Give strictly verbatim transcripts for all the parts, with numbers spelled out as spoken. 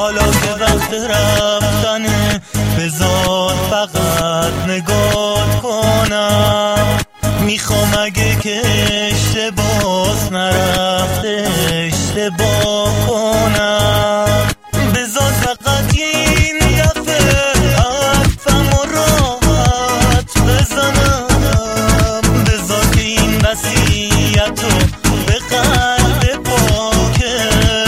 حالا که وقت رفتنه بذار فقط نگاه کنم. میخوام اگه که اشتباس نرفته اشتباه کنم. بذار فقط این دفعه حرفم و راحت بزنم. بذار که این وصیت رو به قلب پاکه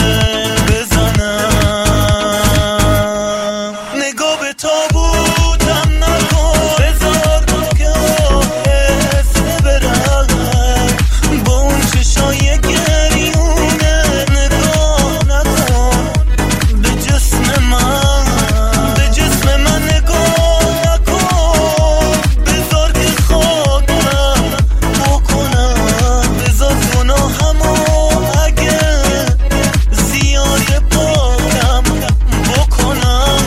بزنم. نگاه به تابوتم نکن، بذار که آهسته برم با اون چشای گریونه. نگاه نکن به جسم من، به جسم من نگاه نکن. بذار که خاکم بکنم، بذار گناهمو اگه زیاد پاکم بکنم.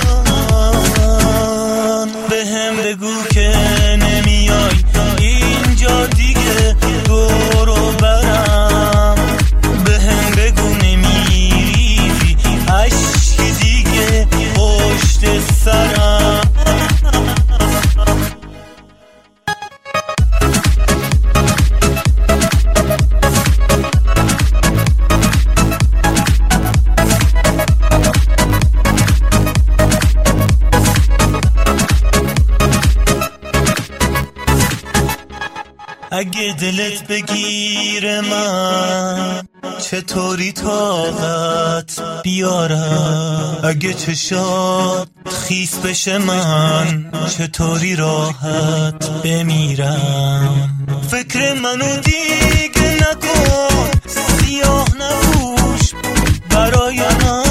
به هم بگو که نمیای اینجا دیگه دورو برم. به هم بگو نمیریزی عشقی دیگه پشت سرم. اگه دلت بگیره من چطوری طاقت بیارم. اگه چشات خیس بشه من چطوری راحت بمیرم. فکر منو دیگه نکن، سیاه نپوش برای من.